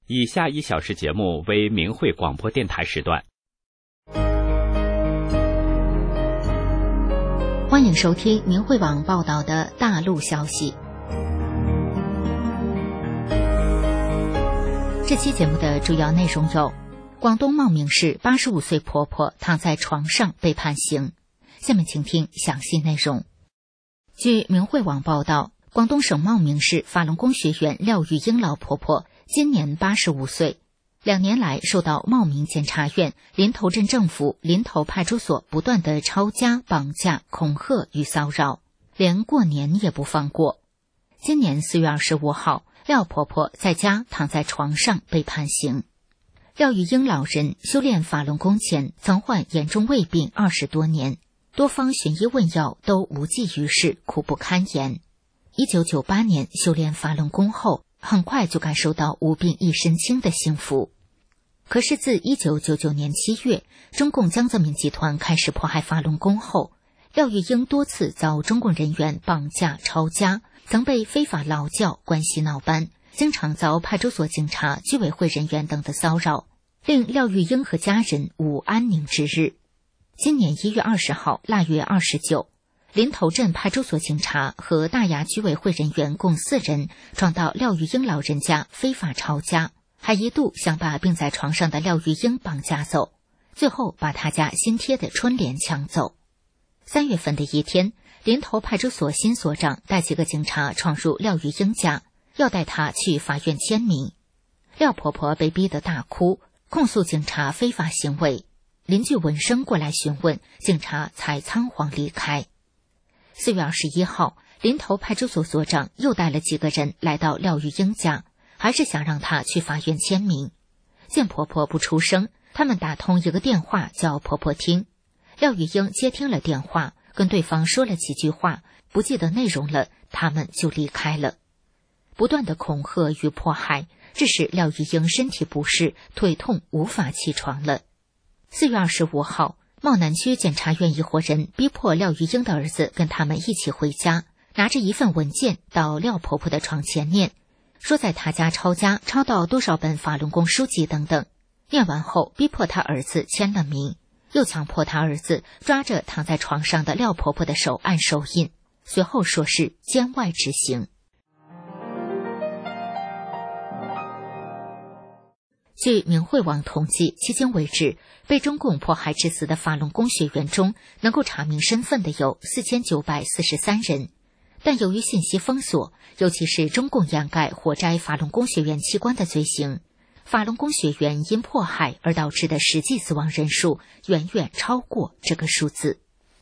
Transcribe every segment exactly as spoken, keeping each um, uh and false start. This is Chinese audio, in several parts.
以下一小时节目为明慧广播电台时段。 欢迎收听明慧网报道的大陆消息。这期节目的主要内容有：广东茂名市八十五岁婆婆躺在床上被判刑。下面请听详细内容。据明慧网报道，广东省茂名市法轮功学员廖玉英老婆婆今年八十五岁，两年来受到茂名检察院、林头镇政府、林头派出所不断的抄家、绑架、恐吓与骚扰，连过年也不放过。今年四月二十五号，廖婆婆在家躺在床上被判刑。廖玉英老人修炼法轮功前曾患严重胃病二十多年，多方寻医问药都无济于事，苦不堪言。一九九八年修炼法轮功后，很快就感受到无病一身轻的幸福。可是自一九九九年七月，中共江泽民集团开始迫害法轮功后，廖玉英多次遭中共人员绑架、抄家，曾被非法劳教、关系闹班，经常遭派出所警察、居委会人员等的骚扰，令廖玉英和家人无安宁之日。今年一月二十号腊月二十九，林头镇派出所警察和大衙居委会人员共四人闯到廖玉英老人家非法抄家，还一度想把病在床上的廖玉英绑架走，最后把他家新贴的春联抢走。三月份的一天，林头派出所新所长带几个警察闯入廖玉英家，要带他去法院签名。廖婆婆被逼得大哭，控诉警察非法行为。邻居闻声过来询问，警察才仓皇离开。四月二十一号，林头派出所所长又带了几个人来到廖玉英家，还是想让她去法院签名。见婆婆不出声，他们打通一个电话叫婆婆听。廖玉英接听了电话，跟对方说了几句话，不记得内容了，他们就离开了。不断的恐吓与迫害，致使廖玉英身体不适，腿痛无法起床了。四月二十五号，茂南区检察院一伙人逼迫廖玉英的儿子跟他们一起回家，拿着一份文件到廖婆婆的床前念，说在他家抄家抄到多少本法轮功书籍等等。念完后逼迫他儿子签了名，又强迫他儿子抓着躺在床上的廖婆婆的手按手印，随后说是监外执行。据明慧网统计，迄今为止被中共迫害致死的法轮功学员中，能够查明身份的有四千九百四十三人。但由于信息封锁，尤其是中共掩盖活摘法轮功学员器官的罪行，法轮功学员因迫害而导致的实际死亡人数远远超过这个数字。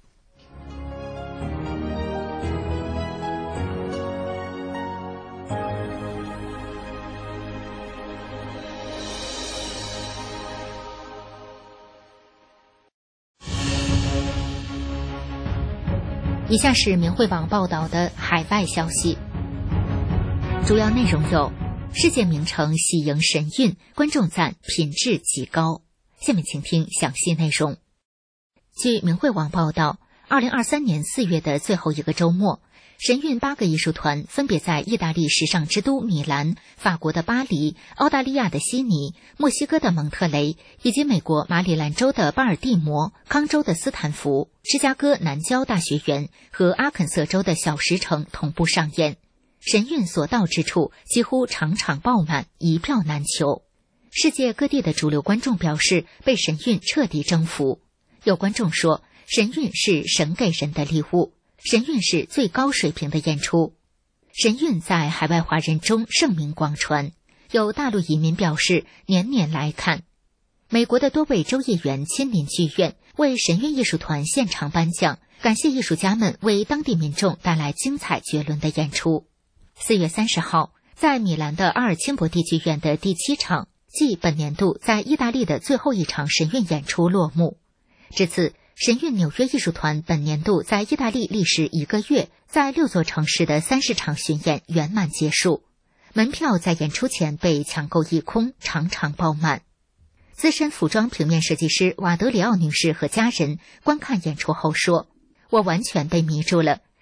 以下是明慧网报道的海外消息，主要内容有：世界名城喜迎神韵，观众赞品质极高。下面请听详细内容。据明慧网报道，二零二三年四月的最后一个周末，神韵八个艺术团分别在意大利时尚之都米兰、法国的巴黎、澳大利亚的悉尼、墨西哥的蒙特雷以及美国马里兰州的巴尔的摩、康州的斯坦福、芝加哥南郊大学园和阿肯色州的小石城同步上演。神韵所到之处几乎场场爆满，一票难求。世界各地的主流观众表示被神韵彻底征服。有观众说，神韵是神给人的礼物，神韵是最高水平的演出。神韵在海外华人中盛名广传，有大陆移民表示年年来看。美国的多位州议员亲临剧院，为神韵艺术团现场颁奖，感谢艺术家们为当地民众带来精彩绝伦的演出。四月三十号，在米兰的阿尔钦博蒂剧院的第七场，即本年度在意大利的最后一场神韵演出落幕。至此，神韵纽约艺术团本年度在意大利历时一个月，在六座城市的三十场巡演圆满结束，门票在演出前被抢购一空，场场爆满。资深服装平面设计师瓦德里奥女士和家人观看演出后说，我完全被迷住了，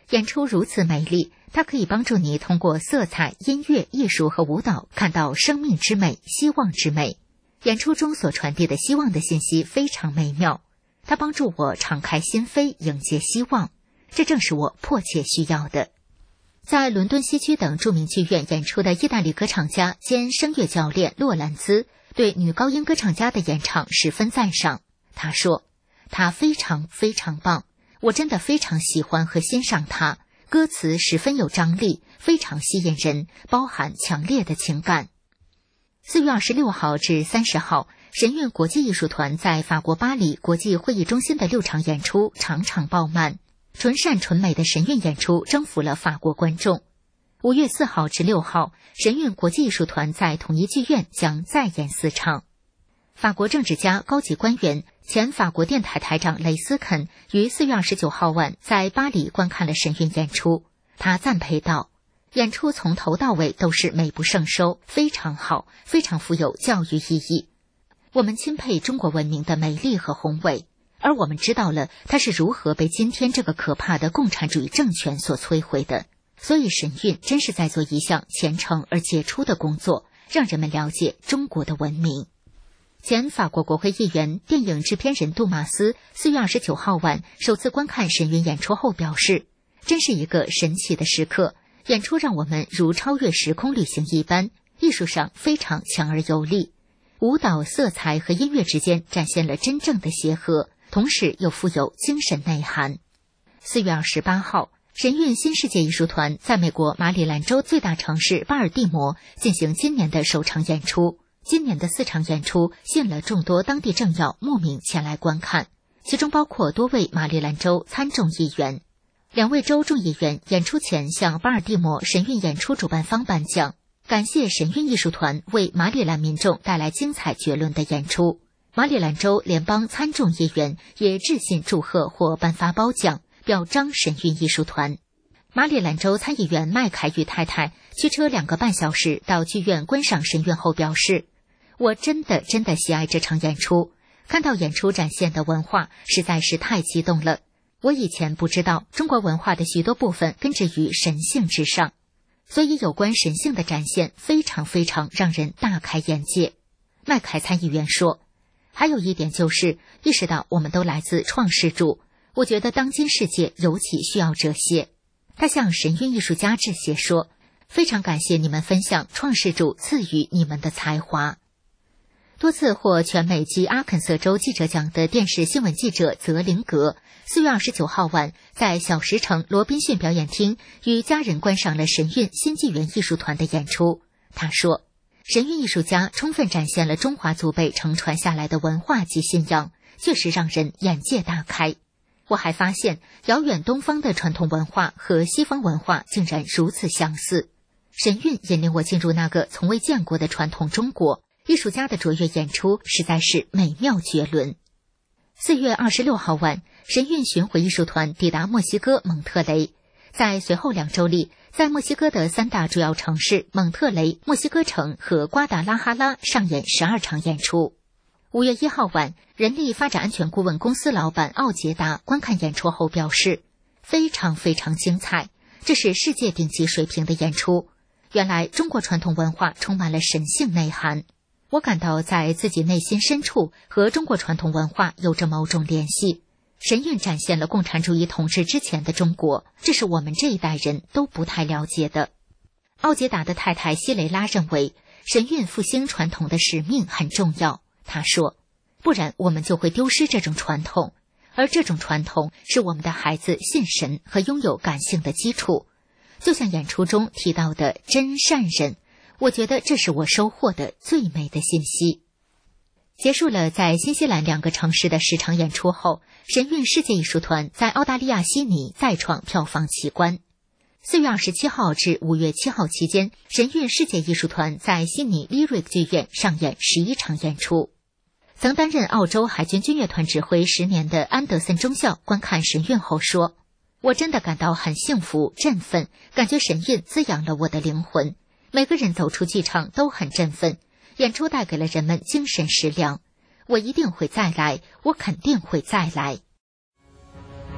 演出如此美丽，它可以帮助你通过色彩、音乐、艺术和舞蹈看到生命之美、希望之美。演出中所传递的希望的信息非常美妙，它帮助我敞开心扉，迎接希望，这正是我迫切需要的。在伦敦西区等著名剧院演出的意大利歌唱家兼声乐教练洛兰兹对女高音歌唱家的演唱十分赞赏。他说，她非常非常棒，我真的非常喜欢和欣赏她，歌词十分有张力，非常吸引人，包含强烈的情感。四月二十六号至三十号，神韵国际艺术团在法国巴黎国际会议中心的六场演出场场爆满，纯善纯美的神韵演出征服了法国观众。五月四号至六号，神韵国际艺术团在统一剧院将再演四场。法国政治家、高级官员、前法国电台台长雷斯肯于四月二十九号晚在巴黎观看了神韵演出，他赞佩道，演出从头到尾都是美不胜收，非常好，非常富有教育意义。我们钦佩中国文明的美丽和宏伟，而我们知道了它是如何被今天这个可怕的共产主义政权所摧毁的。所以神韵真是在做一项虔诚而杰出的工作，让人们了解中国的文明。前法国国会议员、电影制片人杜马斯四月二十九号晚首次观看神韵演出后表示，真是一个神奇的时刻，演出让我们如超越时空旅行一般，艺术上非常强而有力，舞蹈、色彩和音乐之间展现了真正的协和，同时又富有精神内涵。四月二十八号，神韵新世界艺术团在美国马里兰州最大城市巴尔的摩进行今年的首场演出。今年的四场演出吸引了众多当地政要慕名前来观看，其中包括多位马里兰州参众议员。两位州众议员演出前向巴尔的摩神韵演出主办方颁奖，感谢神韵艺术团为马里兰民众带来精彩绝伦的演出。马里兰州联邦参众议员也致信祝贺或颁发褒奖，表彰神韵艺术团。马里兰州参议员麦凯与太太驱车两个半小时到剧院观赏神韵后表示，我真的真的喜爱这场演出，看到演出展现的文化实在是太激动了。我以前不知道中国文化的许多部分根植于神性之上，所以有关神性的展现非常非常让人大开眼界。麦凯参议员说，还有一点就是意识到我们都来自创世主，我觉得当今世界尤其需要这些。他向神韵艺术家致谢说，非常感谢你们分享创世主赐予你们的才华。多次获全美及阿肯色州记者奖的电视新闻记者泽林格四月二十九号晚在小石城罗宾逊表演厅与家人观赏了神韵新纪元艺术团的演出。他说，神韵艺术家充分展现了中华祖辈承传下来的文化及信仰，确实让人眼界大开。我还发现遥远东方的传统文化和西方文化竟然如此相似。神韵引领我进入那个从未见过的传统中国，艺术家的卓越演出实在是美妙绝伦。四月二十六号晚，神韵巡回艺术团抵达墨西哥蒙特雷，在随后两周里，在墨西哥的三大主要城市蒙特雷、墨西哥城和瓜达拉哈拉上演十二场演出。五月一号晚，人力发展安全顾问公司老板奥杰达观看演出后表示，非常非常精彩，这是世界顶级水平的演出。原来中国传统文化充满了神性内涵，我感到在自己内心深处和中国传统文化有着某种联系。神韵展现了共产主义统治之前的中国，这是我们这一代人都不太了解的。奥杰达的太太希雷拉认为，神韵复兴传统的使命很重要。他说，不然我们就会丢失这种传统，而这种传统是我们的孩子信神和拥有感性的基础。就像演出中提到的真善人，我觉得这是我收获的最美的信息。结束了在新西兰两个城市的十场演出后，神韵世界艺术团在澳大利亚悉尼再创票房奇观。四月二十七号至五月七号期间，神韵世界艺术团在悉尼 Lyric 剧院上演十一场演出。曾担任澳洲海军军乐团指挥十年的安德森中校观看神韵后说，我真的感到很幸福、振奋，感觉神韵滋养了我的灵魂。每个人走出剧场都很振奋，演出带给了人们精神食粮。我一定会再来，我肯定会再来。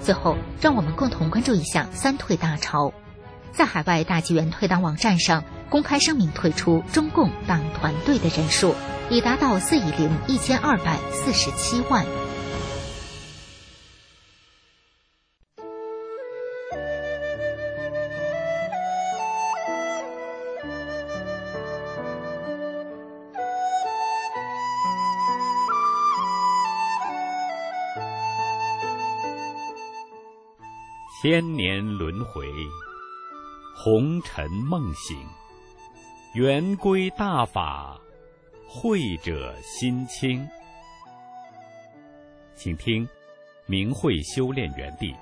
最后，让我们共同关注一下三退大潮。在海外大纪元退党网站上公开声明退出中共党团队的人数已达到四亿零一千二百四十七万。 千年轮回，红尘梦醒，圆规大法，慧者心清。请听明慧修炼园地。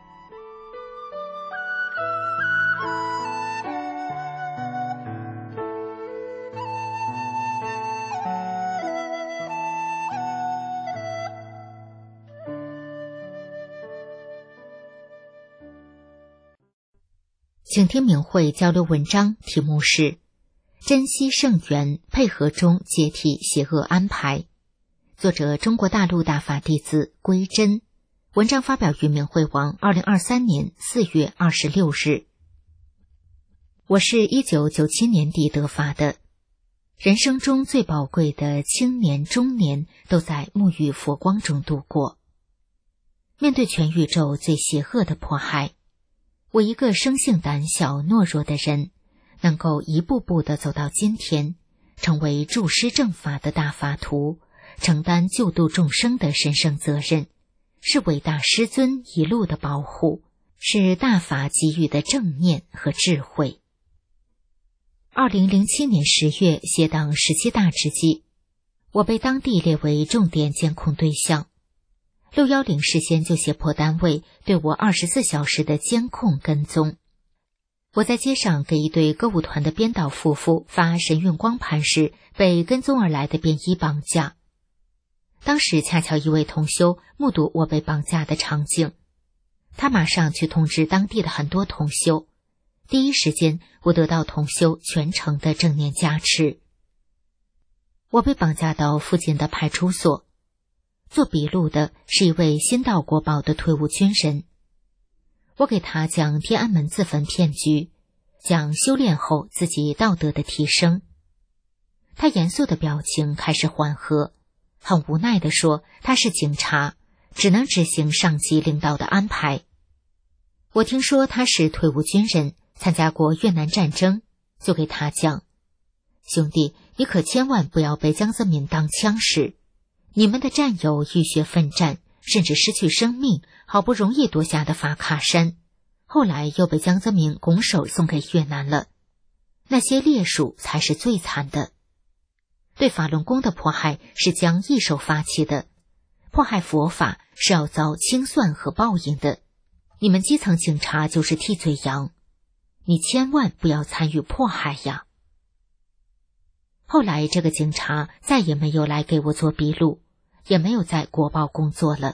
请听明慧交流文章，题目是珍惜圣缘，配合中解体邪恶安排，作者中国大陆大法弟子归真，文章发表于明慧网二零二三年四月二十六日。我是一九九七年底得法的，人生中最宝贵的青年中年都在沐浴佛光中度过。面对全宇宙最邪恶的迫害，我一个生性胆小懦弱的人，能够一步步地走到今天，成为助师正法的大法徒，承担救度众生的神圣责任，是伟大师尊一路的保护，是大法给予的正念和智慧。二零零七年十月，协党十七大之际，我被当地列为重点监控对象。六一零事先就胁迫单位对我二十四小时的监控跟踪。我在街上给一对歌舞团的编导夫妇发神韵光盘时，被跟踪而来的便衣绑架。当时恰巧一位同修目睹我被绑架的场景，他马上去通知当地的很多同修，第一时间我得到同修全程的正念加持。我被绑架到附近的派出所，做笔录的是一位新到国保的退伍军人。我给他讲天安门自焚骗局，讲修炼后自己道德的提升。他严肃的表情开始缓和，很无奈地说他是警察，只能执行上级领导的安排。我听说他是退伍军人，参加过越南战争，就给他讲，兄弟，你可千万不要被江泽民当枪使。你们的战友浴血奋战，甚至失去生命，好不容易夺下的法卡山，后来又被江泽民拱手送给越南了。那些烈属才是最惨的。对法轮功的迫害是将一手发起的，迫害佛法是要遭清算和报应的。你们基层警察就是替罪羊，你千万不要参与迫害呀。后来这个警察再也没有来给我做笔录，也没有在国报工作了。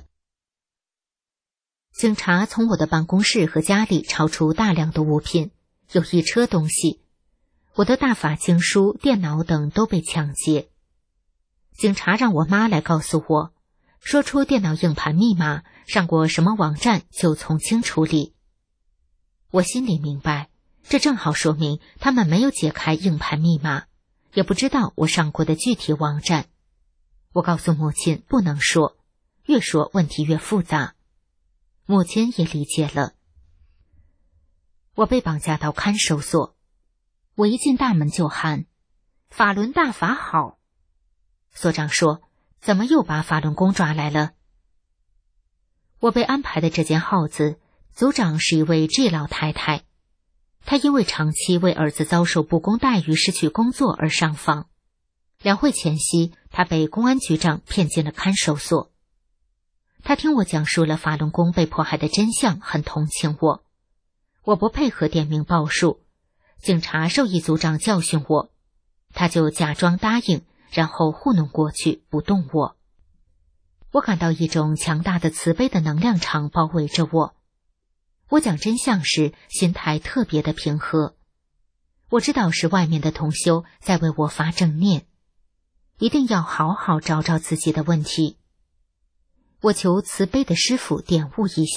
警察从我的办公室和家里抄出大量的物品，有一车东西，我的大法经书、电脑等都被抢劫。警察让我妈来告诉我，说出电脑硬盘密码，上过什么网站就从轻处理。我心里明白，这正好说明他们没有解开硬盘密码，也不知道我上过的具体网站。我告诉母亲不能说，越说问题越复杂。母亲也理解了。我被绑架到看守所，我一进大门就喊，法轮大法好。所长说，怎么又把法轮功抓来了？我被安排的这间号子，组长是一位 G 老太太，她因为长期为儿子遭受不公待遇失去工作而上访。两会前夕，她被公安局长骗进了看守所。她听我讲述了法轮功被迫害的真相，很同情我。我不配合点名报数，警察授意组长教训我，他就假装答应，然后糊弄过去，不动我。我感到一种强大的慈悲的能量场包围着我。我讲真相时，心态特别的平和。我知道是外面的同修在为我发正念，一定要好好找找自己的问题。我求慈悲的师父点悟一下，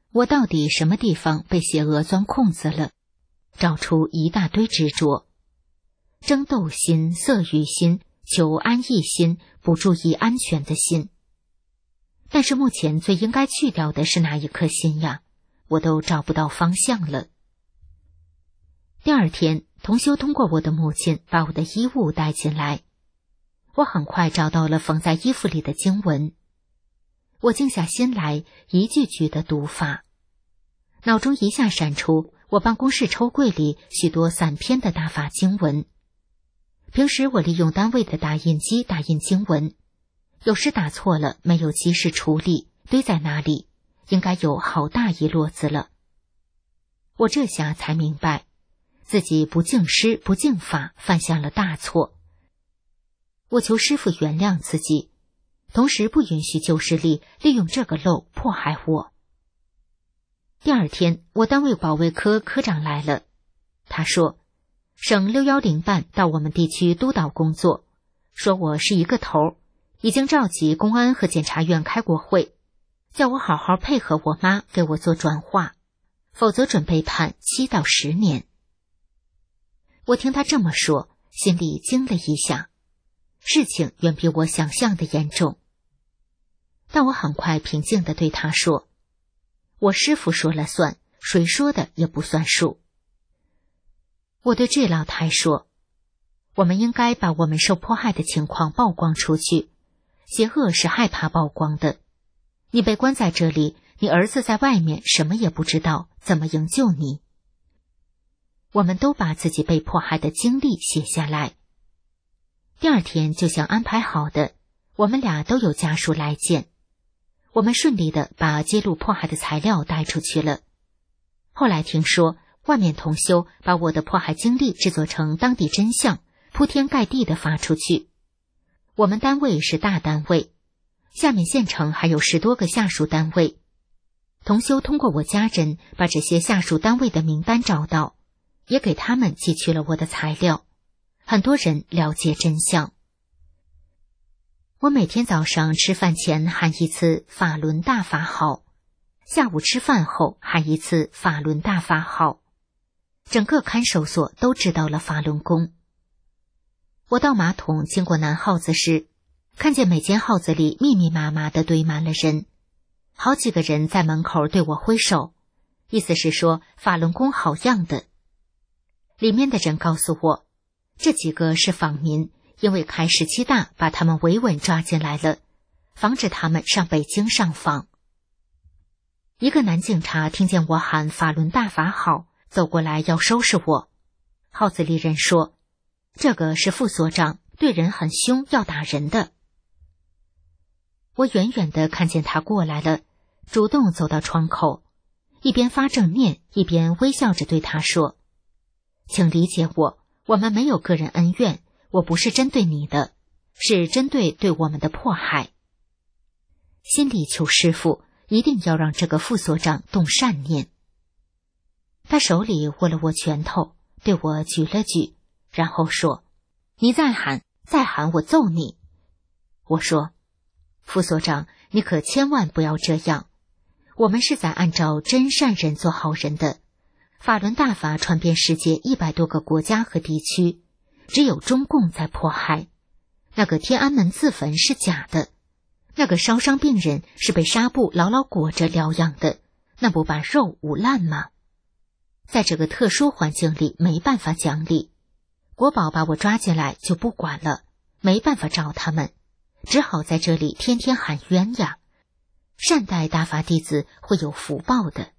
我到底什么地方被邪恶钻空子了？找出一大堆执着，争斗心、色欲心、求安逸心、不注意安全的心。但是目前最应该去掉的是哪一颗心呀？我都找不到方向了。第二天，同修通过我的母亲把我的衣物带进来，我很快找到了缝在衣服里的经文。我静下心来，一句句的读法，脑中一下闪出我办公室抽柜里许多散篇的大法经文。平时我利用单位的打印机打印经文，有时打错了，没有及时处理，堆在那里，应该有好大一摞子了。我这下才明白，自己不敬师不敬法，犯下了大错。我求师父原谅自己，同时不允许旧势力利用这个漏迫害我。第二天，我单位保卫科科长来了，他说省六一零办到我们地区督导工作，说我是一个头，已经召集公安和检察院开过会，叫我好好配合我妈给我做转化，否则准备判七到十年。我听他这么说，心里惊了一下，事情远比我想象的严重。但我很快平静地对他说，我师父说了算，谁说的也不算数。我对这老太说，我们应该把我们受迫害的情况曝光出去，邪恶是害怕曝光的。你被关在这里，你儿子在外面什么也不知道，怎么营救你？我们都把自己被迫害的经历写下来。第二天就像安排好的，我们俩都有家属来见，我们顺利的把揭露迫害的材料带出去了。后来听说外面同修把我的迫害经历制作成当地真相，铺天盖地的发出去。我们单位是大单位，下面县城还有十多个下属单位。同修通过我家人把这些下属单位的名单找到，也给他们寄去了我的材料，很多人了解真相。我每天早上吃饭前喊一次法轮大法好，下午吃饭后喊一次法轮大法好。整个看守所都知道了法轮功。我倒马桶经过南号子时，看见每间号子里密密麻麻地堆满了人，好几个人在门口对我挥手，意思是说法轮功好样的。里面的人告诉我，这几个是访民，因为开十七大把他们维稳抓进来了，防止他们上北京上访。一个男警察听见我喊法轮大法好，走过来要收拾我。号子里人说，这个是副所长，对人很凶，要打人的。我远远地看见他过来了，主动走到窗口，一边发正念，一边微笑着对他说，请理解我，我们没有个人恩怨，我不是针对你的，是针对对我们的迫害。心里求师父一定要让这个副所长动善念。他手里握了握拳头，对我举了举，然后说，你再喊，再喊我揍你。我说，副所长，你可千万不要这样，我们是在按照真善人做好人的。法轮大法传遍世界一百多个国家和地区，只有中共在迫害。那个天安门自焚是假的，那个烧伤病人是被纱布牢牢裹着疗养的，那不把肉捂烂吗？在这个特殊环境里没办法讲理，国保把我抓进来就不管了，没办法找他们，只好在这里天天喊冤呀。善待大法弟子会有福报的。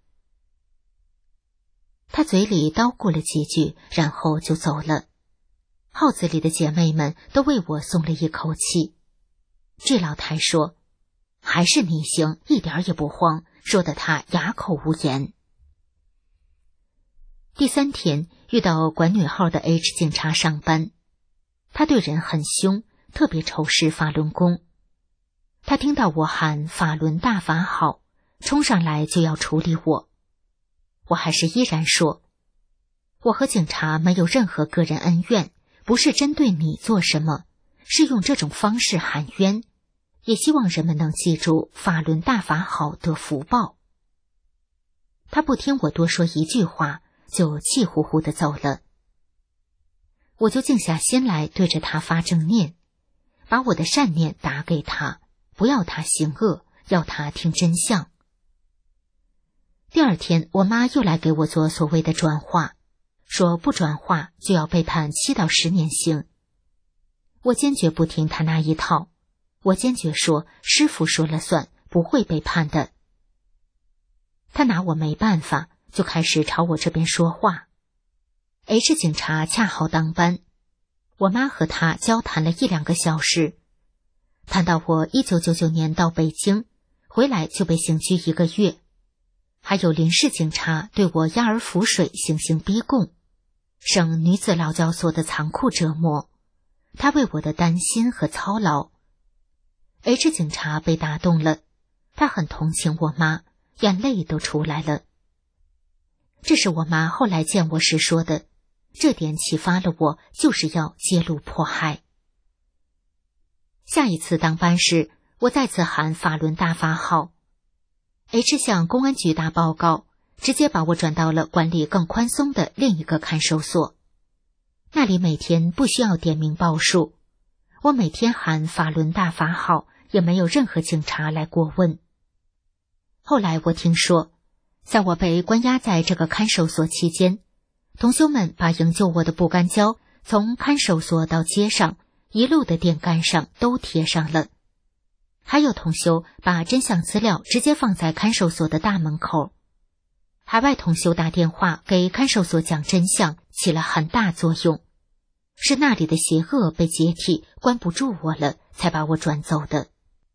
他嘴里叨咕了几句，然后就走了。号子里的姐妹们都为我松了一口气。这老太说，还是你行，一点也不慌，说得他哑口无言。第三天遇到管女号的 H 警察上班，他对人很凶，特别仇视法轮功。他听到我喊法轮大法好，冲上来就要处理我。我还是依然说，我和警察没有任何个人恩怨，不是针对你做什么，是用这种方式喊冤，也希望人们能记住法轮大法好得福报。 他不听我多说一句话，就气呼呼地走了。我就静下心来，对着他发正念，把我的善念打给他，不要他行恶，要他听真相。第二天，我妈又来给我做所谓的转化，说不转化就要被判七到十年刑。我坚决不听他那一套，我坚决说师父说了算，不会被判的。他拿我没办法，就开始朝我这边说话。H 警察恰好当班，我妈和他交谈了一两个小时，谈到我一九九九年到北京，回来就被刑拘一个月，还有临时警察对我押而浮水，行刑逼供，省女子劳教所的残酷折磨，他为我的担心和操劳。H 警察被打动了，他很同情我妈，眼泪都出来了。这是我妈后来见我时说的，这点启发了我，就是要揭露迫害。下一次当班时，我再次喊法轮大法好。H 向公安局打报告，直接把我转到了管理更宽松的另一个看守所。那里每天不需要点名报数，我每天喊法轮大法好，也没有任何警察来过问。后来我听说，在我被关押在这个看守所期间，同修们把营救我的不干胶从看守所到街上一路的电杆上都贴上了，还有同修把真相资料直接放在看守所的大门口。海外同修打电话给看守所讲真相，起了很大作用，是那里的邪恶被解体，关不住我了，才把我转走的。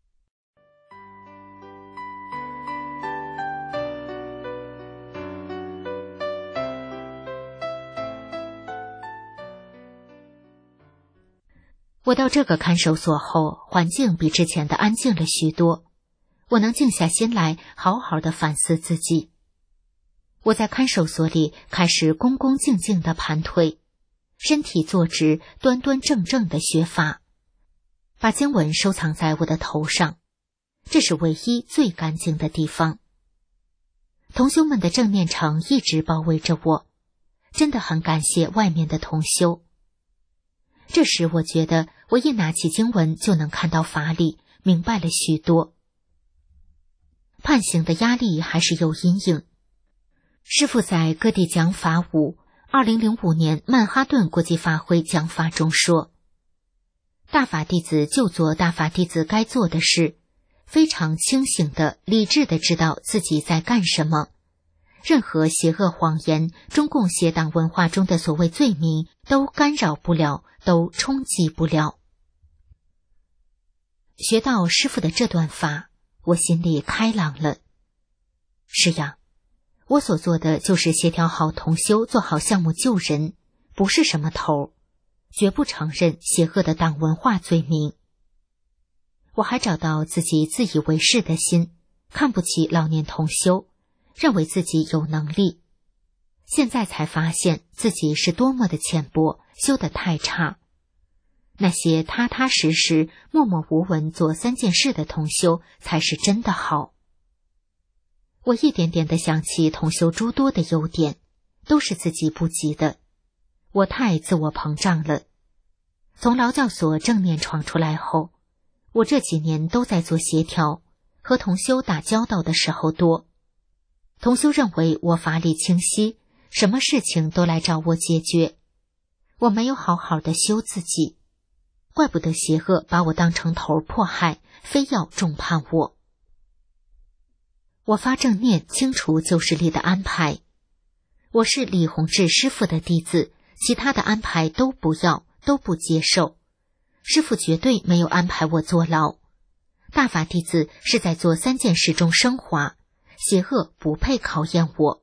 我到这个看守所后，环境比之前的安静了许多，我能静下心来好好的反思自己。我在看守所里开始恭恭敬敬的盘腿，身体坐直，端端正正的学法，把经文收藏在我的头上，这是唯一最干净的地方。同修们的正念城一直包围着我，真的很感谢外面的同修。这时我觉得我一拿起经文就能看到法理，明白了许多。判刑的压力还是有阴影。师父在各地讲法五二零零五年曼哈顿国际法会讲法中说，大法弟子就做大法弟子该做的事，非常清醒的、理智的知道自己在干什么。任何邪恶谎言、中共邪党文化中的所谓罪名都干扰不了，都冲击不了。学到师父的这段法，我心里开朗了。是呀，我所做的就是协调好同修，做好项目救人，不是什么头，绝不承认邪恶的党文化罪名。我还找到自己自以为是的心，看不起老年同修，认为自己有能力。现在才发现自己是多么的浅薄，修得太差。那些踏踏实实、默默无闻做三件事的同修才是真的好。我一点点地想起同修诸多的优点，都是自己不及的。我太自我膨胀了。从劳教所正面闯出来后，我这几年都在做协调，和同修打交道的时候多。同修认为我法理清晰，什么事情都来找我解决。我没有好好的修自己，怪不得邪恶把我当成头迫害，非要重判我。我发正念，清除旧势力的安排。我是李洪志师父的弟子，其他的安排都不要，都不接受。师父绝对没有安排我坐牢。大法弟子是在做三件事中升华，邪恶不配考验我。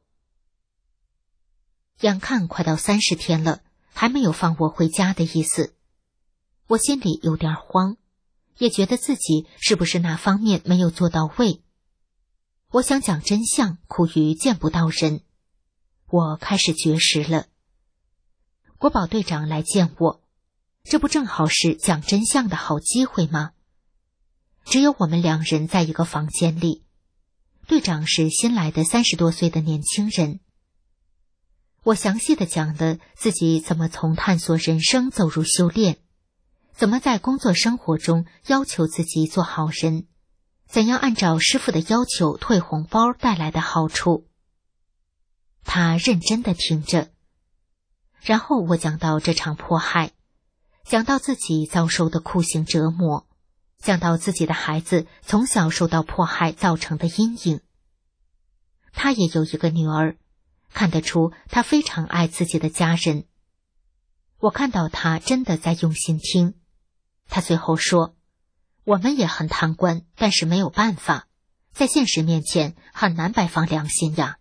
眼看快到三十天了，还没有放我回家的意思。我心里有点慌，也觉得自己是不是哪方面没有做到位。我想讲真相，苦于见不到人。我开始绝食了。国保队长来见我，这不正好是讲真相的好机会吗？只有我们两人在一个房间里， 队长是新来的三十多岁的年轻人。我详细的讲了自己怎么从探索人生走入修炼，怎么在工作生活中要求自己做好人，怎样按照师父的要求退红包带来的好处。他认真的听着，然后我讲到这场迫害，讲到自己遭受的酷刑折磨，讲到自己的孩子从小受到迫害造成的阴影。他也有一个女儿，看得出他非常爱自己的家人。我看到他真的在用心听。他最后说，我们也很贪官，但是没有办法，在现实面前很难摆放良心呀。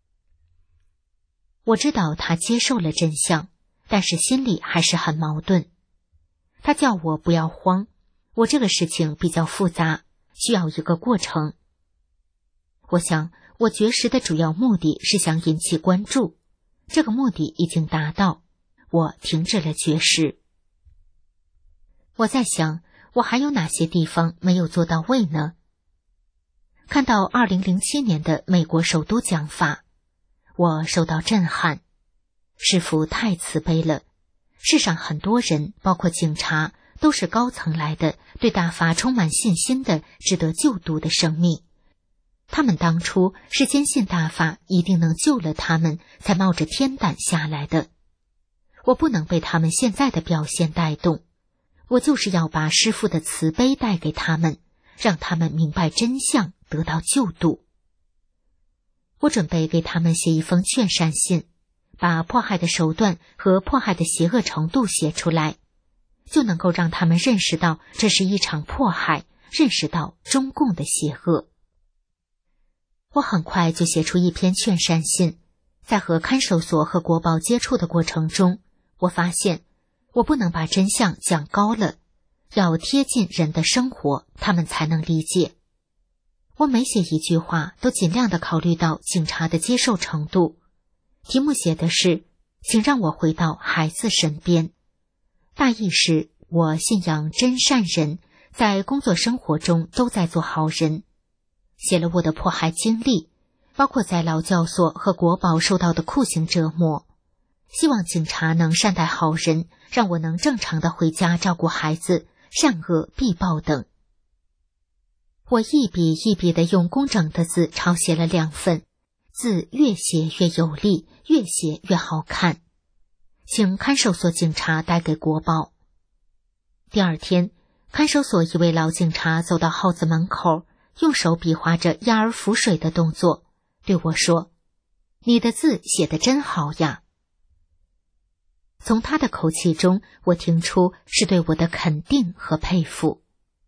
我知道他接受了真相，但是心里还是很矛盾。他叫我不要慌，我这个事情比较复杂，需要一个过程。我想我绝食的主要目的是想引起关注，这个目的已经达到，我停止了绝食。我在想，我还有哪些地方没有做到位呢？看到二零零七年的美国首都讲法，我受到震撼。师父太慈悲了，世上很多人，包括警察，都是高层来的，对大法充满信心的，值得救度的生命。他们当初是坚信大法一定能救了他们，才冒着天胆下来的。我不能被他们现在的表现带动，我就是要把师父的慈悲带给他们，让他们明白真相，得到救度。我准备给他们写一封劝善信，把迫害的手段和迫害的邪恶程度写出来，就能够让他们认识到这是一场迫害，认识到中共的邪恶。我很快就写出一篇劝善信，在和看守所和国保接触的过程中，我发现我不能把真相讲高了，要贴近人的生活，他们才能理解。我每写一句话都尽量的考虑到警察的接受程度。题目写的是，请让我回到孩子身边。大意是，我信仰真善人，在工作生活中都在做好人。写了我的迫害经历，包括在劳教所和国保受到的酷刑折磨。希望警察能善待好人，让我能正常的回家照顾孩子，善恶必报等。我一笔一笔的用工整的字抄写了两份，字越写越有力，越写越好看，请看守所警察带给国保。第二天，看守所一位老警察走到号子门口，用手比划着压儿浮水的动作，对我说，你的字写得真好呀。从他的口气中，我听出是对我的肯定和佩服。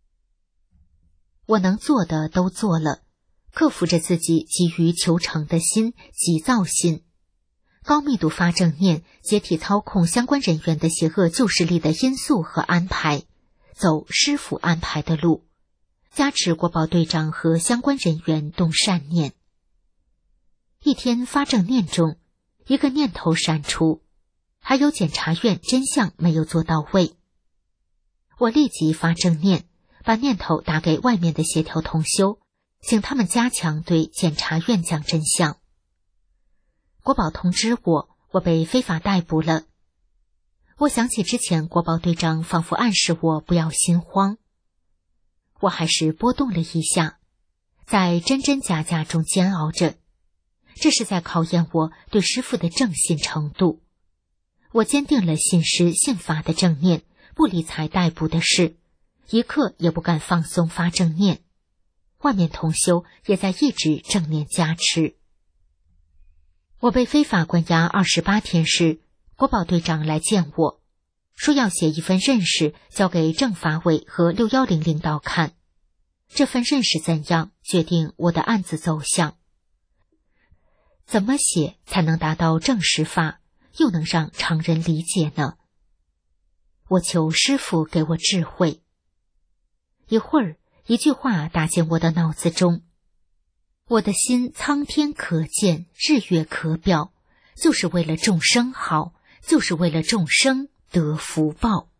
我能做的都做了，克服着自己急于求成的心，急躁心，高密度发正念，解体操控相关人员的邪恶旧势力的因素和安排，走师父安排的路，加持国保队长和相关人员动善念。一天发正念中，一个念头闪出，还有检察院真相没有做到位。我立即发正念，把念头打给外面的协调同修，请他们加强对检察院讲真相。国保通知我，我被非法逮捕了。我想起之前国保队长仿佛暗示我不要心慌，我还是波动了一下，在真真假假中煎熬着，这是在考验我对师父的正信程度。我坚定了信师信法的正念，不理睬逮捕的事，一刻也不敢放松发正念。外面同修也在一直正念加持。我被非法关押二十八天时，国保队长来见我，说要写一份认识交给政法委和六一零领导看。这份认识怎样，决定我的案子走向。怎么写才能达到正实法，又能让常人理解呢？我求师父给我智慧。一会儿，一句话打进我的脑子中，我的心苍天可见，日月可表，就是为了众生好，就是为了众生得福报。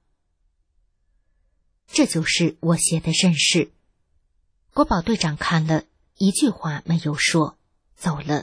这就是我写的认识。国保队长看了， 一句话没有说，走了。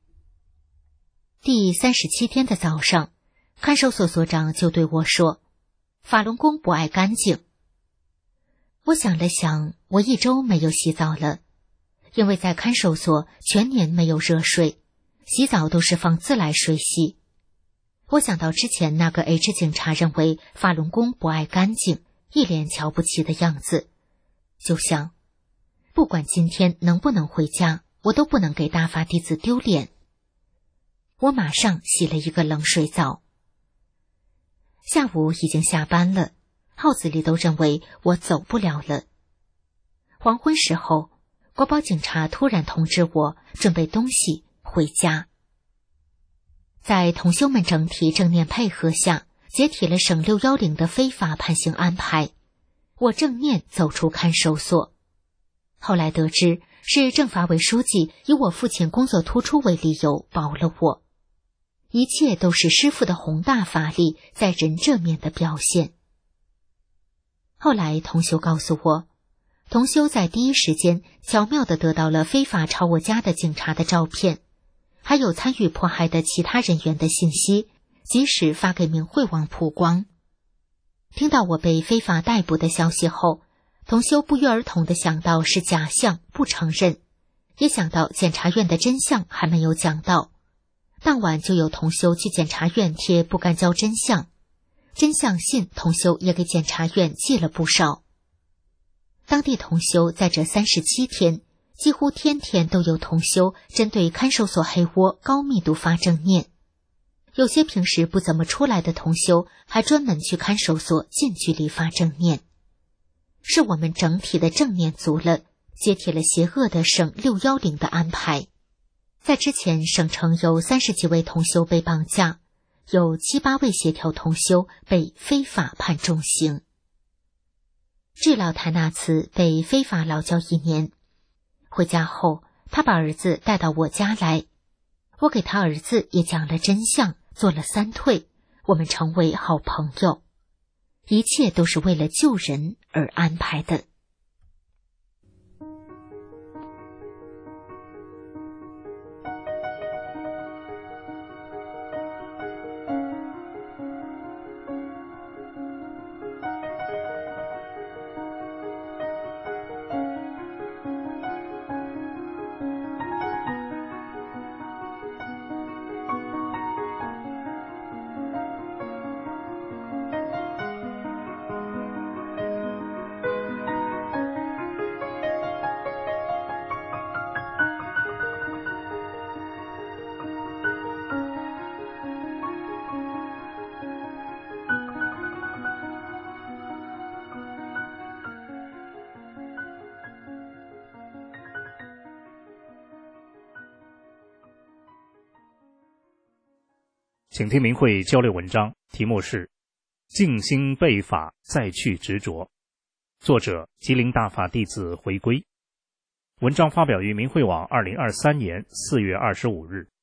第三十七天的早上，看守所所长就对我说，法轮功不爱干净。我想了想，我一周没有洗澡了，因为在看守所全年没有热水，洗澡都是放自来水洗。我想到之前那个 H 警察认为法轮功不爱干净，一脸瞧不起的样子，就想，不管今天能不能回家，我都不能给大法弟子丢脸。我马上洗了一个冷水澡。下午已经下班了，号子里都认为我走不了了。黄昏时候，国保警察突然通知我准备东西回家。在同修们整体正面配合下，解体了省六一零的非法判刑安排。我正面走出看守所。后来得知，是政法委书记以我父亲工作突出为理由保了我。一切都是师父的宏大法力在人这面的表现。后来同修告诉我，同修在第一时间巧妙地得到了非法抄我家的警察的照片，还有参与迫害的其他人员的信息，及时发给明慧网曝光。听到我被非法逮捕的消息后，同修不约而同地想到是假象，不承认，也想到检察院的真相还没有讲到。当晚就有同修去检察院贴不敢交真相，真相信同修也给检察院寄了不少。当地同修在这三十七天，几乎天天都有同修针对看守所黑窝高密度发正念。有些平时不怎么出来的同修还专门去看守所近距离发正念。是我们整体的正念足了，解体了邪恶的省六一零的安排。在之前，省城有三十几位同修被绑架，有七八位协调同修被非法判重刑。智老太那次被非法劳教一年，回家后，他把儿子带到我家来，我给他儿子也讲了真相，做了三退，我们成为好朋友。一切都是为了救人而安排的。 请听明慧交流文章，题目是静心背法再去执着，作者吉林大法弟子回归。文章发表于明慧网二零二三年四月二十五日。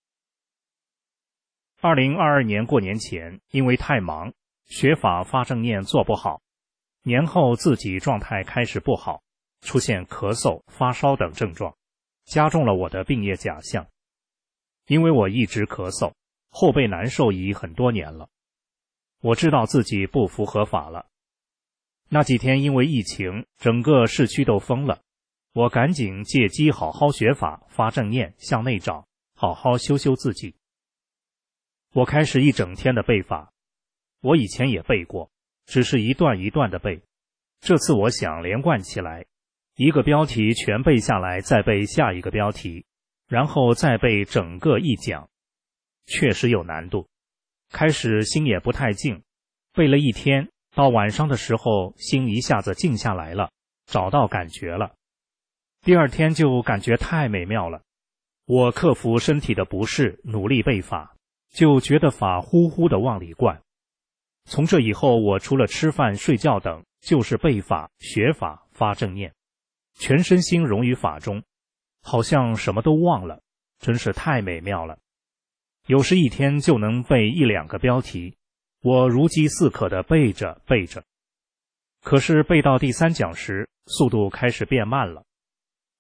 二零二二年过年前，因为太忙，学法发正念做不好，年后自己状态开始不好，出现咳嗽、发烧等症状，加重了我的病业假象。因为我一直咳嗽，后背难受已很多年了，我知道自己不符合法了。那几天因为疫情，整个市区都封了，我赶紧借机好好学法，发正念，向内找，好好修修自己。我开始一整天的背法，我以前也背过，只是一段一段的背，这次我想连贯起来，一个标题全背下来，再背下一个标题，然后再背整个一讲。确实有难度，开始心也不太静，背了一天，到晚上的时候心一下子静下来了，找到感觉了。第二天就感觉太美妙了，我克服身体的不适，努力背法，就觉得法呼呼地往里灌。从这以后，我除了吃饭睡觉等，就是背法学法发正念，全身心融于法中，好像什么都忘了，真是太美妙了。有时一天就能背一两个标题，我如饥似渴地背着背着。可是背到第三讲时，速度开始变慢了。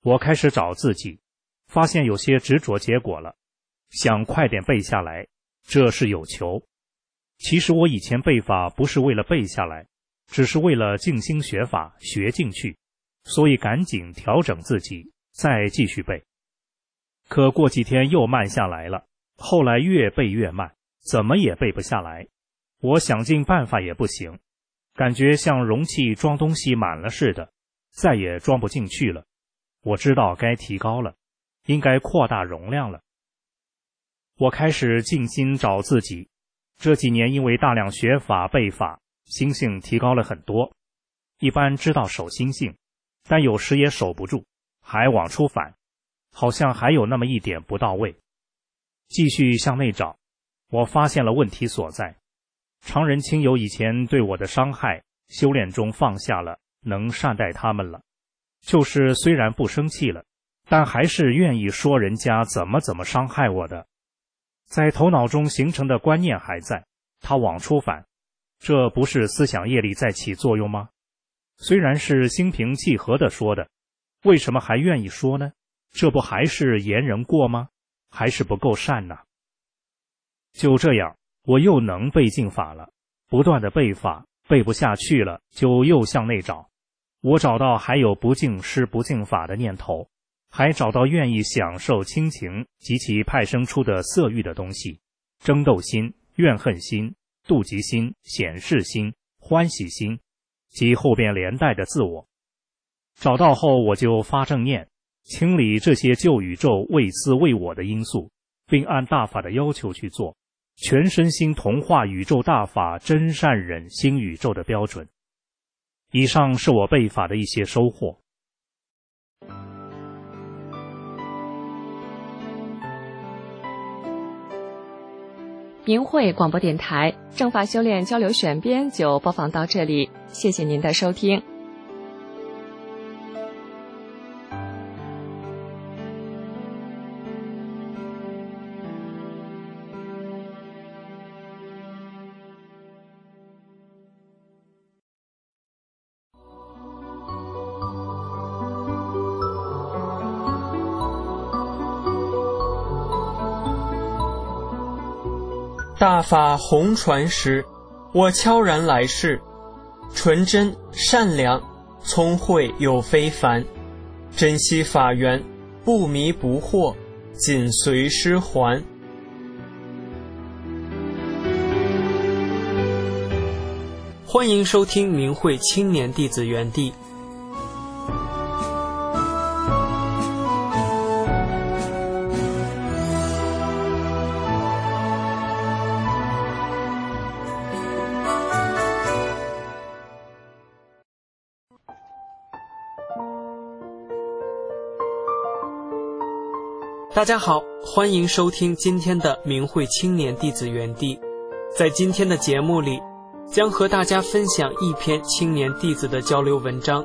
我开始找自己，发现有些执着结果了，想快点背下来，这是有求。其实我以前背法不是为了背下来，只是为了静心学法，学进去，所以赶紧调整自己，再继续背。可过几天又慢下来了，后来越背越慢，怎么也背不下来。我想尽办法也不行，感觉像容器装东西满了似的，再也装不进去了。我知道该提高了，应该扩大容量了。我开始静心找自己，这几年因为大量学法背法，心性提高了很多。一般知道守心性，但有时也守不住，还往出反，好像还有那么一点不到位。继续向内找，我发现了问题所在。常人亲友以前对我的伤害，修炼中放下了，能善待他们了。就是虽然不生气了，但还是愿意说人家怎么怎么伤害我的。在头脑中形成的观念还在，它往出反，这不是思想业力在起作用吗？虽然是心平气和地说的，为什么还愿意说呢？这不还是言人过吗？还是不够善呢？就这样，我又能背进法了，不断的背法，背不下去了，就又向内找。我找到还有不净施不净法的念头，还找到愿意享受亲情及其派生出的色欲的东西，争斗心、怨恨心、妒忌心、显示心、欢喜心及后边连带的自我。找到后，我就发正念，清理这些旧宇宙为私为我的因素，并按大法的要求去做，全身心同化宇宙大法真善忍新宇宙的标准。以上是我背法的一些收获。 明慧广播电台正法修炼交流选编就播放到这里，谢谢您的收听。 大法红传时，我悄然来世，纯真善良，聪慧又非凡，珍惜法缘，不迷不惑，紧随师还。欢迎收听明慧青年弟子园地。大家好，欢迎收听今天的明慧青年弟子园地。在今天的节目里，将和大家分享一篇青年弟子的交流文章。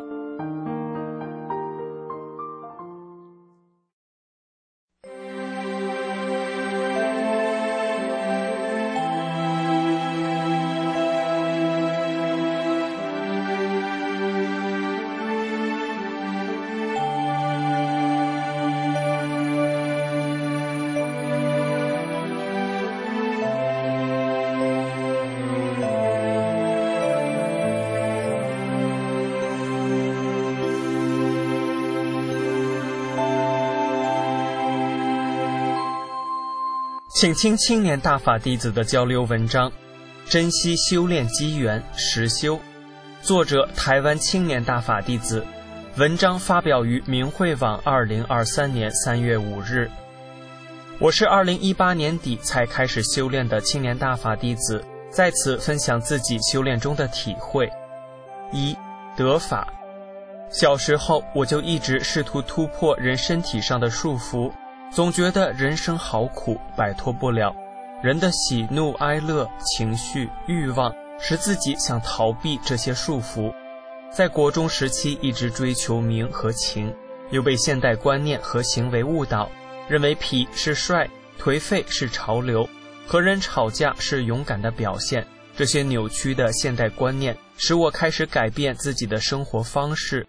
请听青年大法弟子的交流文章，珍惜修炼机缘实修，作者台湾青年大法弟子，文章发表于明慧网二零二三年三月五日。我是二零一八年底才开始修炼的青年大法弟子，在此分享自己修炼中的体会。一、得法。小时候我就一直试图突破人身体上的束缚，总觉得人生好苦，摆脱不了。人的喜怒哀乐、情绪、欲望，使自己想逃避这些束缚。在国中时期一直追求名和情，又被现代观念和行为误导，认为痞是帅，颓废是潮流，和人吵架是勇敢的表现。这些扭曲的现代观念使我开始改变自己的生活方式，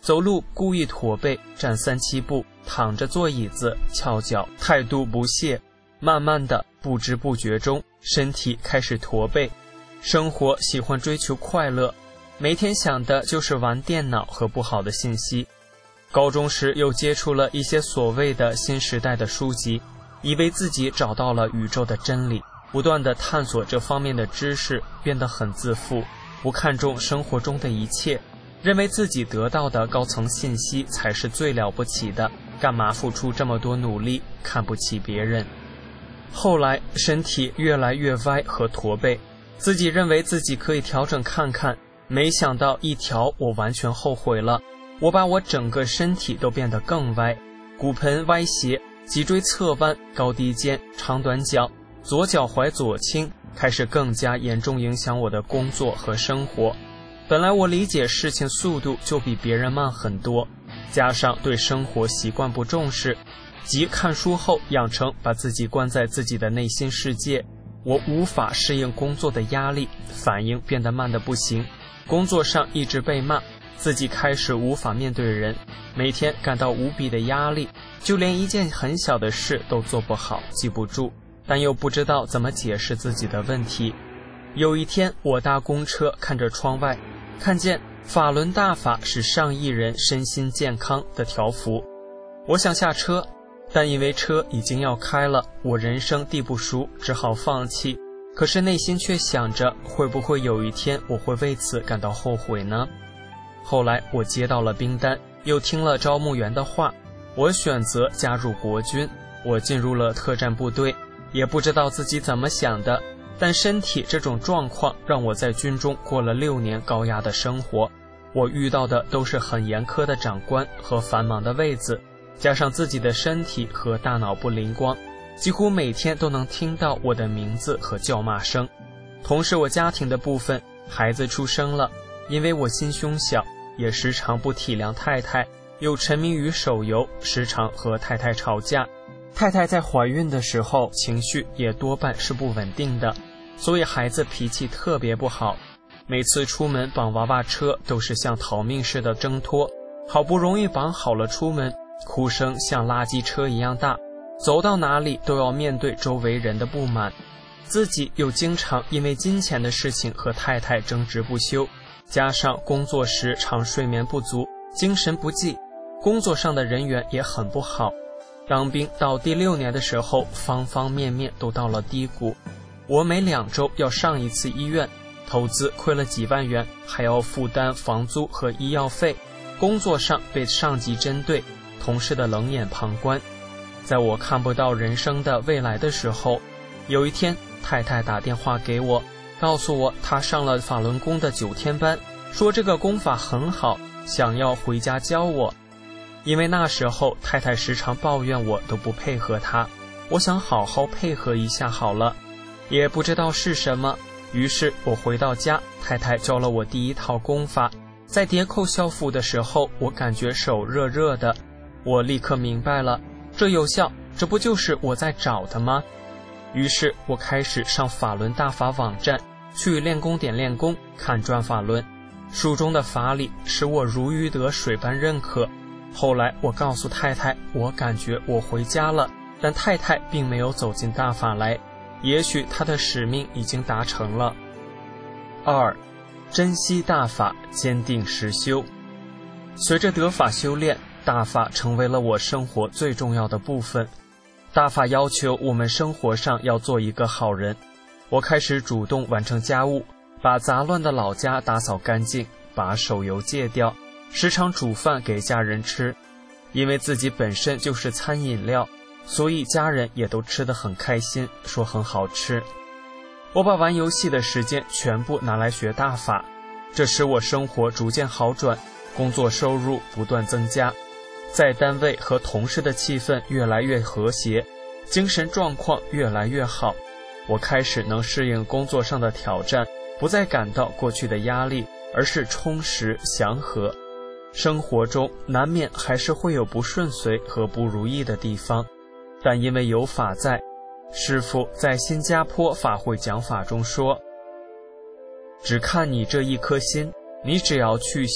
走路故意驼背，站三七步，躺着坐椅子，翘脚，态度不屑。慢慢的，不知不觉中，身体开始驼背。生活喜欢追求快乐，每天想的就是玩电脑和不好的信息。高中时又接触了一些所谓的新时代的书籍，以为自己找到了宇宙的真理，不断地探索这方面的知识，变得很自负，不看重生活中的一切，认为自己得到的高层信息才是最了不起的，干嘛付出这么多努力，看不起别人。后来身体越来越歪和驼背，自己认为自己可以调整看看，没想到一调我完全后悔了。我把我整个身体都变得更歪，骨盆歪斜，脊椎侧弯，高低肩，长短脚，左脚踝左倾，开始更加严重影响我的工作和生活。本来我理解事情速度就比别人慢很多，加上对生活习惯不重视，即看书后养成把自己关在自己的内心世界，我无法适应工作的压力，反应变得慢得不行，工作上一直被骂，自己开始无法面对人，每天感到无比的压力，就连一件很小的事都做不好，记不住，但又不知道怎么解释自己的问题。有一天我搭公车，看着窗外，看见法轮大法使上亿人身心健康的条幅，我想下车，但因为车已经要开了，我人生地不熟，只好放弃。可是内心却想着，会不会有一天我会为此感到后悔呢？后来我接到了兵单，又听了招募员的话，我选择加入国军。我进入了特战部队，也不知道自己怎么想的，但身体这种状况让我在军中过了六年高压的生活。我遇到的都是很严苛的长官和繁忙的位子，加上自己的身体和大脑不灵光，几乎每天都能听到我的名字和叫骂声。同时我家庭的部分，孩子出生了，因为我心胸小，也时常不体谅太太，又沉迷于手游，时常和太太吵架。太太在怀孕的时候情绪也多半是不稳定的，所以孩子脾气特别不好，每次出门绑娃娃车都是像逃命似的挣脱，好不容易绑好了出门，哭声像垃圾车一样大，走到哪里都要面对周围人的不满，自己又经常因为金钱的事情和太太争执不休，加上工作时常睡眠不足，精神不济，工作上的人缘也很不好。当兵到第六年的时候，方方面面都到了低谷，我每两周要上一次医院，投资亏了几万元，还要负担房租和医药费，工作上被上级针对，同事的冷眼旁观。在我看不到人生的未来的时候，有一天太太打电话给我，告诉我她上了法轮功的九天班，说这个功法很好，想要回家教我。因为那时候太太时常抱怨我都不配合她，我想好好配合一下好了，也不知道是什么，于是我回到家，太太教了我第一套功法。在叠扣校服的时候，我感觉手热热的，我立刻明白了，这有效，这不就是我在找的吗？于是我开始上法轮大法网站，去练功点练功，看转法轮，书中的法理使我如鱼得水般认可。后来我告诉太太，我感觉我回家了，但太太并没有走进大法来，也许她的使命已经达成了。二，珍惜大法，坚定实修。随着得法修炼，大法成为了我生活最重要的部分。大法要求我们生活上要做一个好人，我开始主动完成家务，把杂乱的老家打扫干净，把手游戒掉，时常煮饭给家人吃。因为自己本身就是餐饮料，所以家人也都吃得很开心，说很好吃。我把玩游戏的时间全部拿来学大法，这使我生活逐渐好转，工作收入不断增加，在单位和同事的气氛越来越和谐，精神状况越来越好。我开始能适应工作上的挑战，不再感到过去的压力，而是充实祥和。生活中难免还是会有不顺遂和不如意的地方，但因为有法在，师父在新加坡法会讲法中说，只看你这一颗心，你只要去修，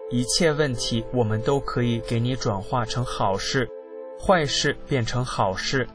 一切问题我们都可以给你转化成好事，坏事变成好事。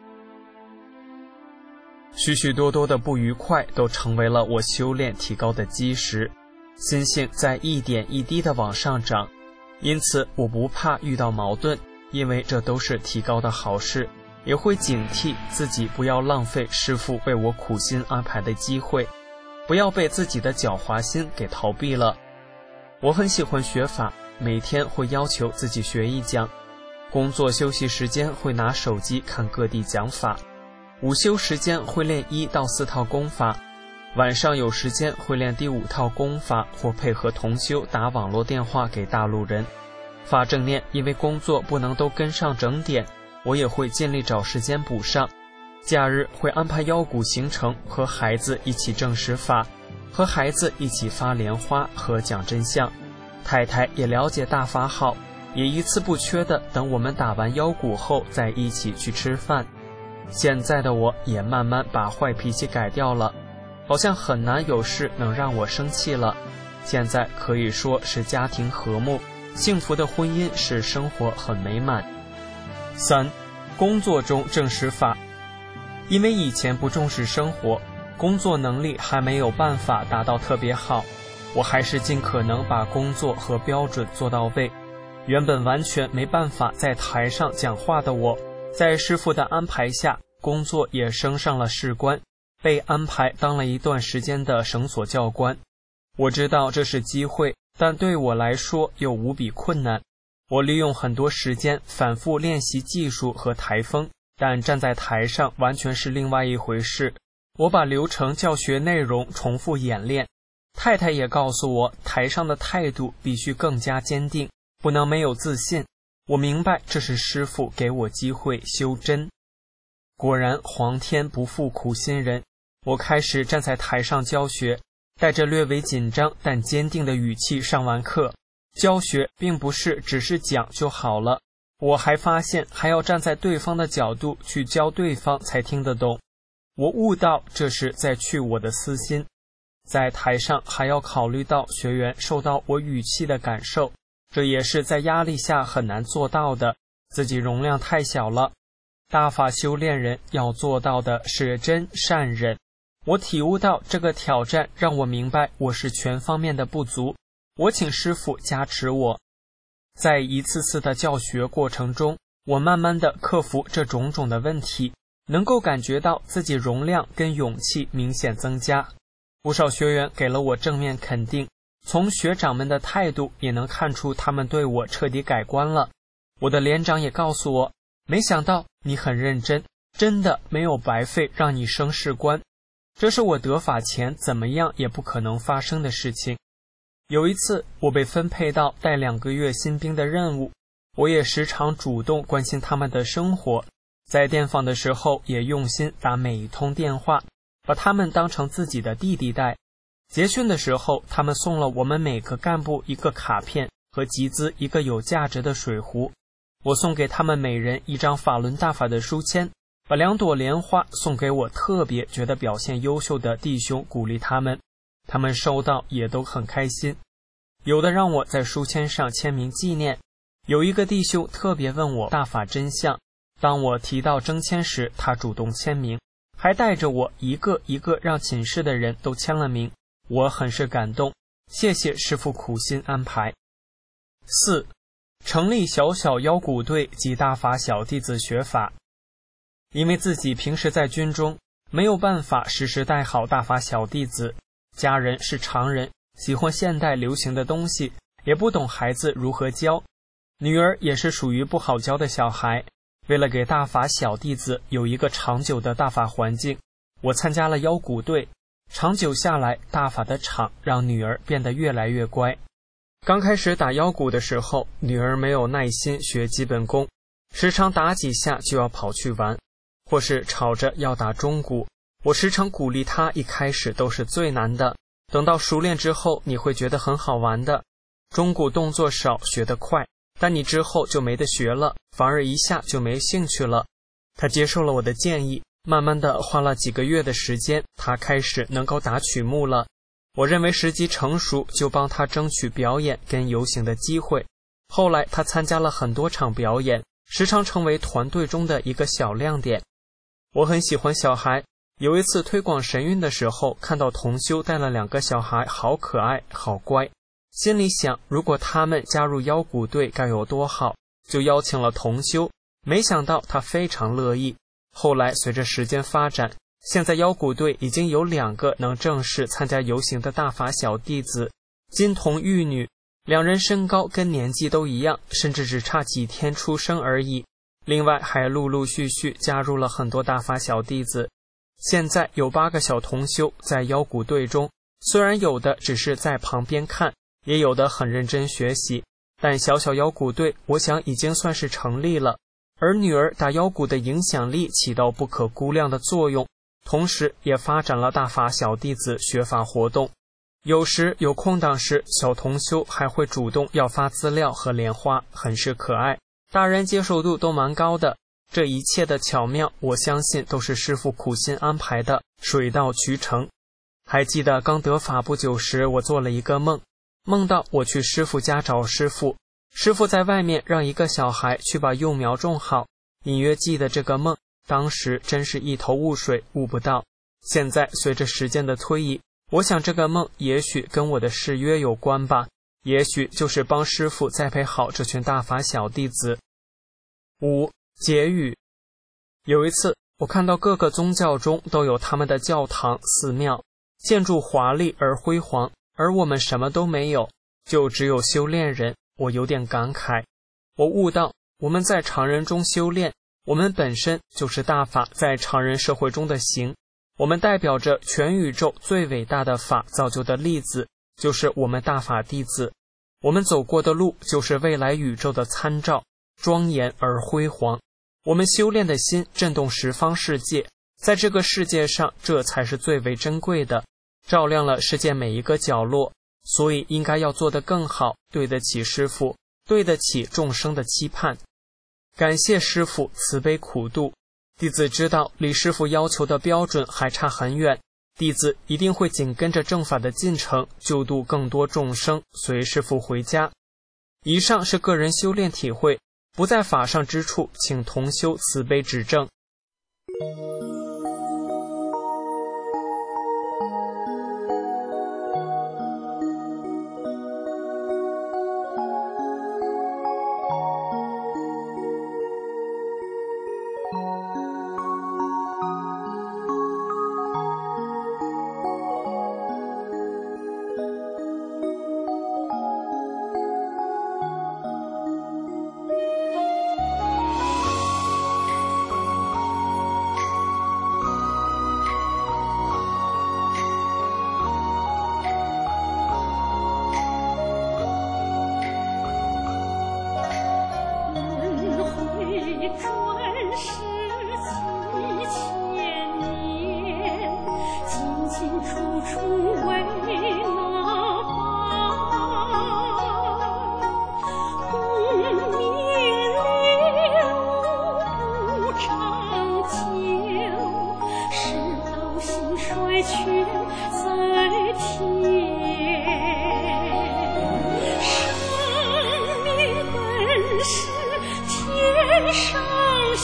许许多多的不愉快都成为了我修炼提高的基石，心性在一点一滴的往上涨，因此我不怕遇到矛盾，因为这都是提高的好事，也会警惕自己不要浪费师父为我苦心安排的机会，不要被自己的狡猾心给逃避了。我很喜欢学法，每天会要求自己学一讲，工作休息时间会拿手机看各地讲法，午休时间会练一到四套功法，晚上有时间会练第五套功法，或配合同修打网络电话给大陆人。法正念因为工作不能都跟上整点，我也会尽力找时间补上。假日会安排腰鼓行程，和孩子一起证实法，和孩子一起发莲花和讲真相。太太也了解大法好，也一次不缺的等我们打完腰鼓后再一起去吃饭。现在的我也慢慢把坏脾气改掉了，好像很难有事能让我生气了。现在可以说是家庭和睦，幸福的婚姻使生活很美满。三、工作中证实法。因为以前不重视生活，工作能力还没有办法达到特别好，我还是尽可能把工作和标准做到位。原本完全没办法在台上讲话的我，在师父的安排下，工作也升上了士官，被安排当了一段时间的绳索教官。我知道这是机会，但对我来说又无比困难。我利用很多时间反复练习技术和台风，但站在台上完全是另外一回事。我把流程教学内容重复演练。太太也告诉我，台上的态度必须更加坚定，不能没有自信。我明白这是师父给我机会修真。果然皇天不负苦心人，我开始站在台上教学，带着略为紧张但坚定的语气上完课。教学并不是只是讲就好了，我还发现还要站在对方的角度去教对方才听得懂。我悟到这是在去我的私心。在台上还要考虑到学员受到我语气的感受，这也是在压力下很难做到的，自己容量太小了。大法修炼人要做到的是真善忍。我体悟到这个挑战让我明白我是全方面的不足，我请师父加持我。在一次次的教学过程中，我慢慢的克服这种种的问题，能够感觉到自己容量跟勇气明显增加。不少学员给了我正面肯定，从学长们的态度也能看出他们对我彻底改观了。我的连长也告诉我，没想到你很认真，真的没有白费让你升士官。这是我得法前怎么样也不可能发生的事情。有一次我被分配到带两个月新兵的任务，我也时常主动关心他们的生活，在电访的时候也用心打每一通电话，把他们当成自己的弟弟带。结训的时候，他们送了我们每个干部一个卡片和集资一个有价值的水壶，我送给他们每人一张法轮大法的书签，把两朵莲花送给我特别觉得表现优秀的弟兄，鼓励他们。他们收到也都很开心，有的让我在书签上签名纪念。有一个弟兄特别问我大法真相，当我提到征签时，他主动签名，还带着我一个一个让寝室的人都签了名，我很是感动，谢谢师父苦心安排。四、成立小小腰鼓队及大法小弟子学法。因为自己平时在军中没有办法时时带好大法小弟子，家人是常人，喜欢现代流行的东西，也不懂孩子如何教。女儿也是属于不好教的小孩，为了给大法小弟子有一个长久的大法环境，我参加了腰鼓队。长久下来，大法的场让女儿变得越来越乖。刚开始打腰鼓的时候，女儿没有耐心学基本功，时常打几下就要跑去玩，或是吵着要打中鼓。我时常鼓励她，一开始都是最难的，等到熟练之后你会觉得很好玩的。中鼓动作少，学得快，但你之后就没得学了，反而一下就没兴趣了。她接受了我的建议，慢慢的花了几个月的时间，她开始能够打曲目了。 我认为时机成熟，就帮他争取表演跟游行的机会。后来他参加了很多场表演，时常成为团队中的一个小亮点。我很喜欢小孩，有一次推广神韵的时候，看到同修带了两个小孩，好可爱，好乖。心里想，如果他们加入腰鼓队该有多好，就邀请了同修。没想到他非常乐意。后来随着时间发展，现在腰鼓队已经有两个能正式参加游行的大法小弟子，金童玉女，两人身高跟年纪都一样，甚至只差几天出生而已。另外还陆陆续续加入了很多大法小弟子。现在有八个小同修在腰鼓队中，虽然有的只是在旁边看，也有的很认真学习，但小小腰鼓队我想已经算是成立了。而女儿打腰鼓的影响力起到不可估量的作用，同时也发展了大法小弟子学法活动。有时有空档时，小同修还会主动要发资料和莲花，很是可爱，大人接受度都蛮高的。这一切的巧妙，我相信都是师父苦心安排的，水到渠成。还记得刚得法不久时，我做了一个梦，梦到我去师父家找师父，师父在外面让一个小孩去把幼苗种好。隐约记得这个梦，当时真是一头雾水，悟不到。现在随着时间的推移，我想这个梦也许跟我的誓约有关吧，也许就是帮师父栽培好这群大法小弟子。五、结语。有一次我看到各个宗教中都有他们的教堂、寺庙，建筑华丽而辉煌，而我们什么都没有，就只有修炼人。我有点感慨，我悟到我们在常人中修炼，我们本身就是大法在常人社会中的行，我们代表着全宇宙最伟大的法造就的例子，就是我们大法弟子。我们走过的路就是未来宇宙的参照，庄严而辉煌。我们修炼的心震动十方世界，在这个世界上，这才是最为珍贵的，照亮了世界每一个角落。所以应该要做得更好，对得起师父，对得起众生的期盼。感谢师父慈悲苦度，弟子知道离师父要求的标准还差很远，弟子一定会紧跟着正法的进程，救度更多众生，随师父回家。以上是个人修炼体会，不在法上之处，请同修慈悲指正。 生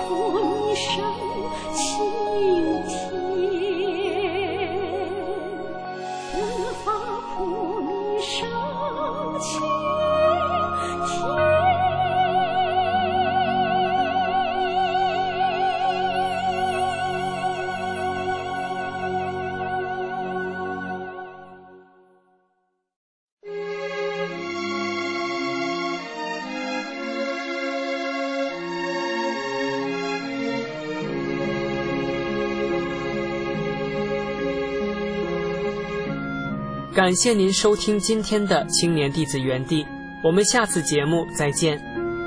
风声晴天，四方풍声晴天。 感谢您收听今天的青年弟子园地，我们下次节目再见。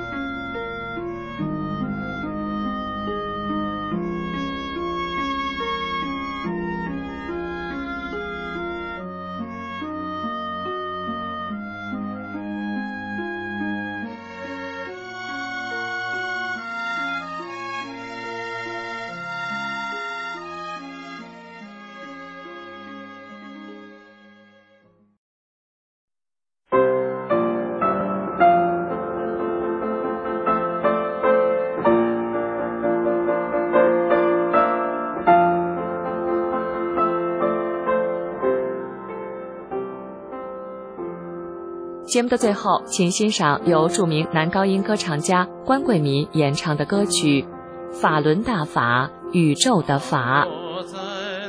节目的最后，请欣赏由著名男高音歌唱家关贵民演唱的歌曲《法轮大法，宇宙的法》。 我在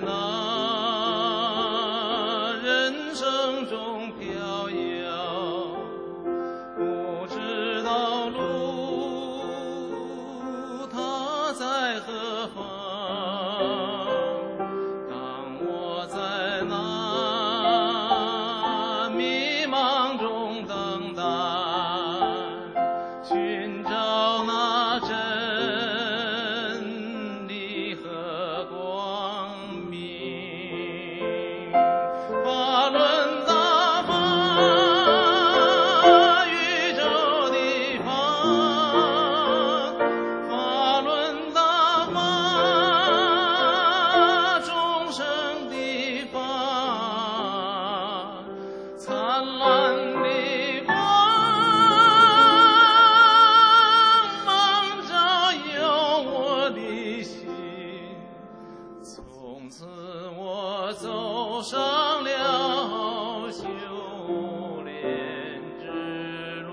那人生中飘摇，不知道路它在何方。当我在那迷茫中等待，寻找那真理和光明。法轮大法，宇宙的法，法轮大法，众生的法，灿烂的光芒照耀我的心，从此我走上了修炼之路。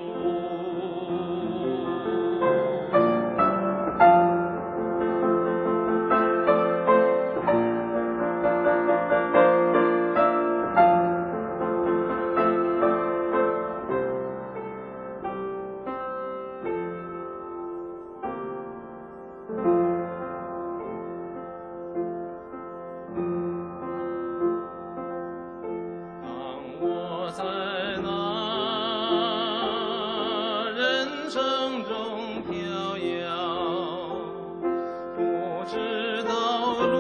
当我在那人生中飘摇，不知道路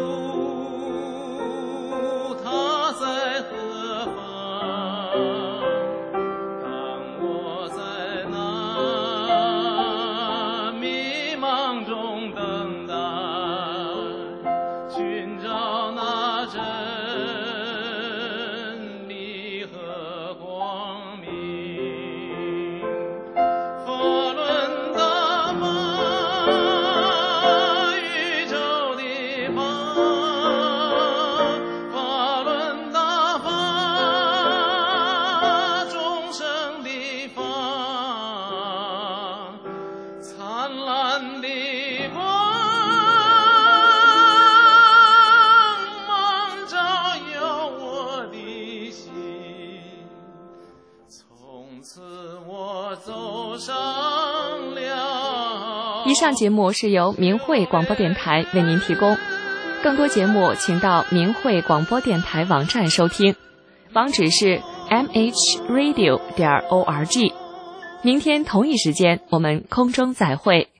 它在何方。当我在那迷茫中等待，寻找那真理和光明。法轮大法，宇宙的法，法轮大法，众生的法，灿烂的光芒照耀我的心，从此我走上了。 以上节目是由明慧广播电台为您提供，更多节目请到明慧广播电台网站收听，网址是 m h radio 点 org。明天同一时间，我们空中再会。